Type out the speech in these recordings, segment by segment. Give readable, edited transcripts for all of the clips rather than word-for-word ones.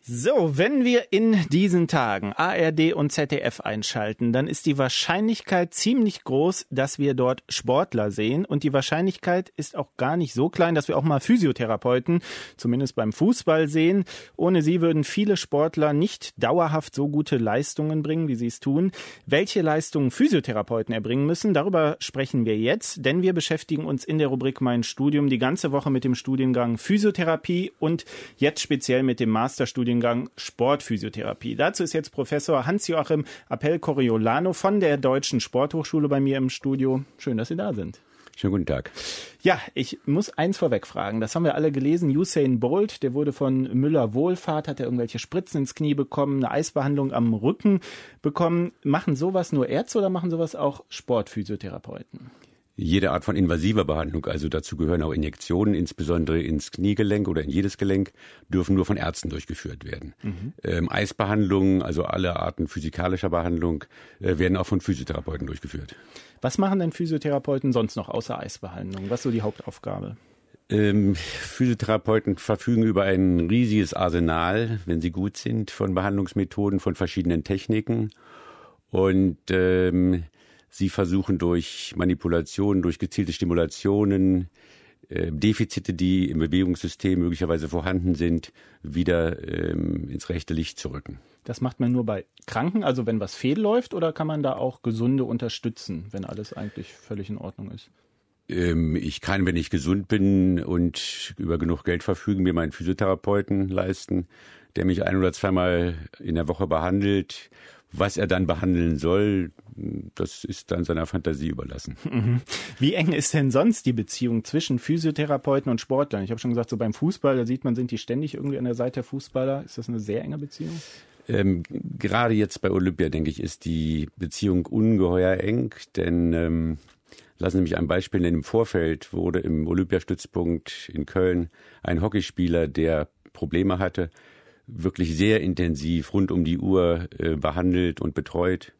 So, wenn wir in diesen Tagen ARD und ZDF einschalten, dann ist die Wahrscheinlichkeit ziemlich groß, dass wir dort Sportler sehen. Und die Wahrscheinlichkeit ist auch gar nicht so klein, dass wir auch mal Physiotherapeuten, zumindest beim Fußball, sehen. Ohne sie würden viele Sportler nicht dauerhaft so gute Leistungen bringen, wie sie es tun. Welche Leistungen Physiotherapeuten erbringen müssen, darüber sprechen wir jetzt, denn wir beschäftigen uns in der Rubrik Mein Studium die ganze Woche mit dem Studiengang Physiotherapie und jetzt speziell mit dem Masterstudiengang Sportphysiotherapie. Dazu ist jetzt Professor Hans-Joachim Appel-Coriolano von der Deutschen Sporthochschule bei mir im Studio. Schön, dass Sie da sind. Schönen guten Tag. Ja, ich muss eins vorweg fragen. Das haben wir alle gelesen. Usain Bolt, der wurde von Müller-Wohlfahrt, hat er irgendwelche Spritzen ins Knie bekommen, eine Eisbehandlung am Rücken bekommen. Machen sowas nur Ärzte oder machen sowas auch Sportphysiotherapeuten? Jede Art von invasiver Behandlung, also dazu gehören auch Injektionen, insbesondere ins Kniegelenk oder in jedes Gelenk, dürfen nur von Ärzten durchgeführt werden. Eisbehandlungen, also alle Arten physikalischer Behandlung, werden auch von Physiotherapeuten durchgeführt. Was machen denn Physiotherapeuten sonst noch außer Eisbehandlung? Was ist so die Hauptaufgabe? Physiotherapeuten verfügen über ein riesiges Arsenal, wenn sie gut sind, von Behandlungsmethoden, von verschiedenen Techniken. Und sie versuchen durch Manipulationen, durch gezielte Stimulationen, Defizite, die im Bewegungssystem möglicherweise vorhanden sind, wieder ins rechte Licht zu rücken. Das macht man nur bei Kranken, also wenn was fehlläuft, oder kann man da auch Gesunde unterstützen, wenn alles eigentlich völlig in Ordnung ist? Ich kann, wenn ich gesund bin und über genug Geld verfügen, mir meinen Physiotherapeuten leisten, der mich ein- oder zweimal in der Woche behandelt. Was er dann behandeln soll, das ist dann seiner Fantasie überlassen. Wie eng ist denn sonst die Beziehung zwischen Physiotherapeuten und Sportlern? Ich habe schon gesagt, so beim Fußball, da sieht man, sind die ständig irgendwie an der Seite der Fußballer. Ist das eine sehr enge Beziehung? Gerade jetzt bei Olympia, denke ich, ist die Beziehung ungeheuer eng, denn lassen Sie mich ein Beispiel nennen. Im Vorfeld wurde im Olympiastützpunkt in Köln ein Hockeyspieler, der Probleme hatte, wirklich sehr intensiv rund um die Uhr behandelt und betreut.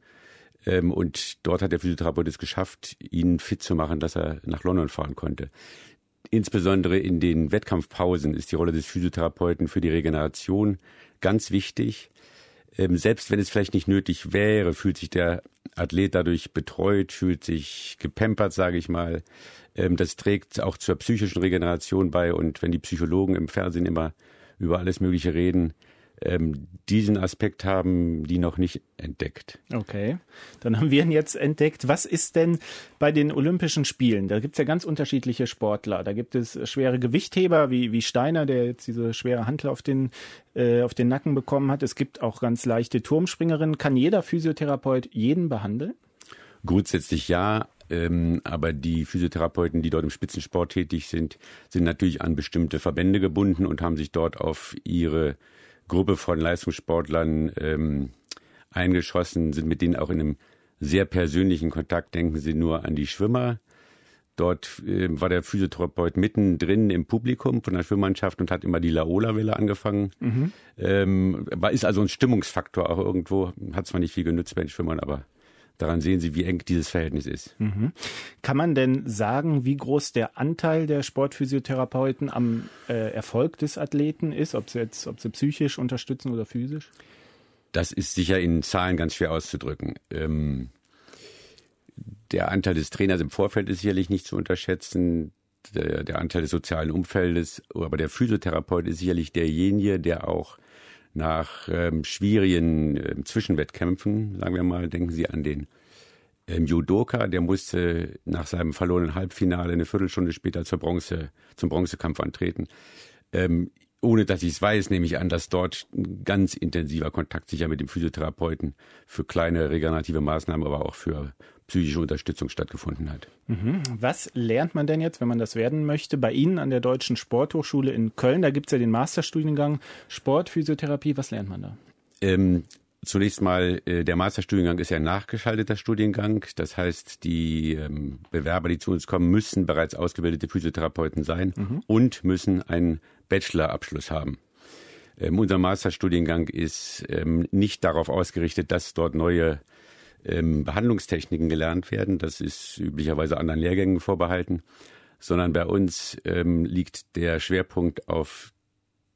Und dort hat der Physiotherapeut es geschafft, ihn fit zu machen, dass er nach London fahren konnte. Insbesondere in den Wettkampfpausen ist die Rolle des Physiotherapeuten für die Regeneration ganz wichtig. Selbst wenn es vielleicht nicht nötig wäre, fühlt sich der Athlet dadurch betreut, fühlt sich gepampert, sage ich mal. Das trägt auch zur psychischen Regeneration bei. Und wenn die Psychologen im Fernsehen immer über alles Mögliche reden, diesen Aspekt haben die noch nicht entdeckt. Okay, dann haben wir ihn jetzt entdeckt. Was ist denn bei den Olympischen Spielen? Da gibt es ja ganz unterschiedliche Sportler. Da gibt es schwere Gewichtheber wie Steiner, der jetzt diese schwere Hantel auf den Nacken bekommen hat. Es gibt auch ganz leichte Turmspringerinnen. Kann jeder Physiotherapeut jeden behandeln? Grundsätzlich ja. Aber die Physiotherapeuten, die dort im Spitzensport tätig sind, sind natürlich an bestimmte Verbände gebunden und haben sich dort auf ihre Gruppe von Leistungssportlern eingeschossen, sind mit denen auch in einem sehr persönlichen Kontakt. Denken Sie nur an die Schwimmer. Dort war der Physiotherapeut mittendrin im Publikum von der Schwimmmannschaft und hat immer die Laola-Welle angefangen. Ist also ein Stimmungsfaktor auch irgendwo. Hat zwar nicht viel genützt bei den Schwimmern, aber daran sehen Sie, wie eng dieses Verhältnis ist. Kann man denn sagen, wie groß der Anteil der Sportphysiotherapeuten am Erfolg des Athleten ist, ob sie psychisch unterstützen oder physisch? Das ist sicher in Zahlen ganz schwer auszudrücken. Der Anteil des Trainers im Vorfeld ist sicherlich nicht zu unterschätzen, der Anteil des sozialen Umfeldes, aber der Physiotherapeut ist sicherlich derjenige, der auch nach schwierigen Zwischenwettkämpfen, sagen wir mal, denken Sie an den Judoka, der musste nach seinem verlorenen Halbfinale eine Viertelstunde später zum Bronzekampf antreten. Ohne dass ich es weiß, nehme ich an, dass dort ein ganz intensiver Kontakt sicher mit dem Physiotherapeuten für kleine regenerative Maßnahmen, aber auch für psychische Unterstützung stattgefunden hat. Was lernt man denn jetzt, wenn man das werden möchte? Bei Ihnen an der Deutschen Sporthochschule in Köln, da gibt es ja den Masterstudiengang Sportphysiotherapie. Was lernt man da? Zunächst mal, der Masterstudiengang ist ja ein nachgeschalteter Studiengang. Das heißt, die Bewerber, die zu uns kommen, müssen bereits ausgebildete Physiotherapeuten sein und müssen einen Bachelorabschluss haben. Unser Masterstudiengang ist nicht darauf ausgerichtet, dass dort neue Behandlungstechniken gelernt werden. Das ist üblicherweise anderen Lehrgängen vorbehalten, sondern bei uns liegt der Schwerpunkt auf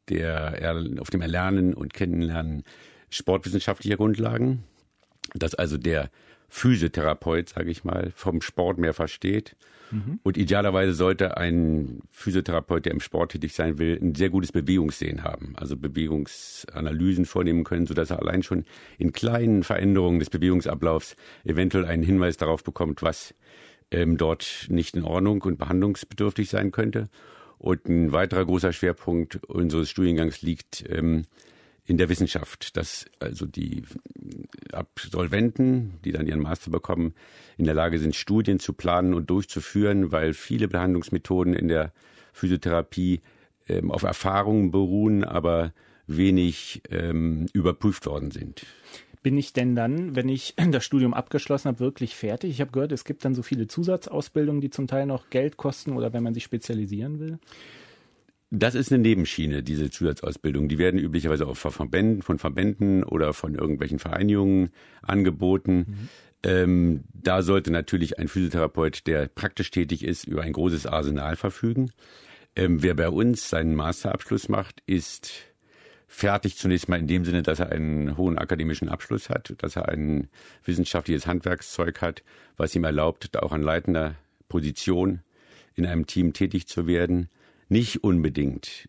auf dem Erlernen und Kennenlernen sportwissenschaftlicher Grundlagen, dass also der Physiotherapeut, sage ich mal, vom Sport mehr versteht. Und idealerweise sollte ein Physiotherapeut, der im Sport tätig sein will, ein sehr gutes Bewegungssehen haben, also Bewegungsanalysen vornehmen können, sodass er allein schon in kleinen Veränderungen des Bewegungsablaufs eventuell einen Hinweis darauf bekommt, was dort nicht in Ordnung und behandlungsbedürftig sein könnte. Und ein weiterer großer Schwerpunkt unseres Studiengangs liegt in der Wissenschaft, dass also die Absolventen, die dann ihren Master bekommen, in der Lage sind, Studien zu planen und durchzuführen, weil viele Behandlungsmethoden in der Physiotherapie auf Erfahrungen beruhen, aber wenig überprüft worden sind. Bin ich denn dann, wenn ich das Studium abgeschlossen habe, wirklich fertig? Ich habe gehört, es gibt dann so viele Zusatzausbildungen, die zum Teil noch Geld kosten oder wenn man sich spezialisieren will. Das ist eine Nebenschiene, diese Zusatzausbildung. Die werden üblicherweise auch von Verbänden oder von irgendwelchen Vereinigungen angeboten. Da sollte natürlich ein Physiotherapeut, der praktisch tätig ist, über ein großes Arsenal verfügen. Wer bei uns seinen Masterabschluss macht, ist fertig zunächst mal in dem Sinne, dass er einen hohen akademischen Abschluss hat, dass er ein wissenschaftliches Handwerkszeug hat, was ihm erlaubt, auch an leitender Position in einem Team tätig zu werden. Nicht unbedingt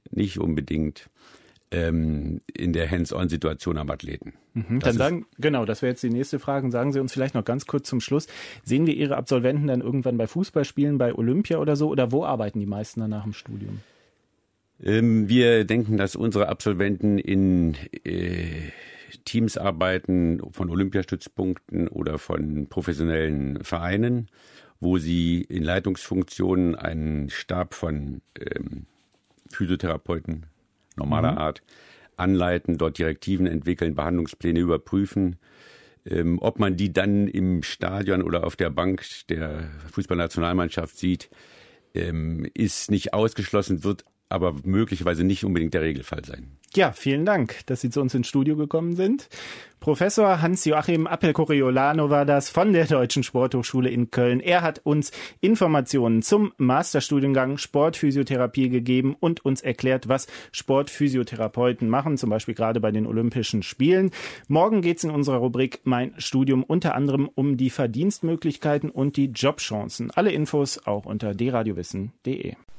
in der Hands-on-Situation am Athleten. Das wäre jetzt die nächste Frage. Sagen Sie uns vielleicht noch ganz kurz zum Schluss, sehen wir Ihre Absolventen dann irgendwann bei Fußballspielen, bei Olympia oder so? Oder wo arbeiten die meisten dann nach dem Studium? Wir denken, dass unsere Absolventen in Teams arbeiten von Olympiastützpunkten oder von professionellen Vereinen, wo sie in Leitungsfunktionen einen Stab von Physiotherapeuten normaler Art anleiten, dort Direktiven entwickeln, Behandlungspläne überprüfen. Ob man die dann im Stadion oder auf der Bank der Fußballnationalmannschaft sieht, ist nicht ausgeschlossen, wird aber möglicherweise nicht unbedingt der Regelfall sein. Ja, vielen Dank, dass Sie zu uns ins Studio gekommen sind. Professor Hans-Joachim Appel-Coriolano war das von der Deutschen Sporthochschule in Köln. Er hat uns Informationen zum Masterstudiengang Sportphysiotherapie gegeben und uns erklärt, was Sportphysiotherapeuten machen, zum Beispiel gerade bei den Olympischen Spielen. Morgen geht es in unserer Rubrik Mein Studium unter anderem um die Verdienstmöglichkeiten und die Jobchancen. Alle Infos auch unter dradiowissen.de.